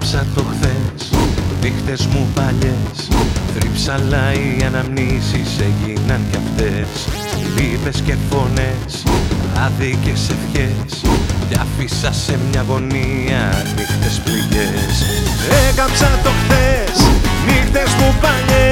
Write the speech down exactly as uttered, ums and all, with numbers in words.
Έγραψα το χθες, νύχτες μου παλιές. Θρύψαλα οι αναμνήσεις έγιναν κι αυτές. Λύπες και φωνές, άδικες ευχές. Κι άφησα σε μια γωνία νύχτες πληγές. Έγραψα το χθες, νύχτες μου παλιές.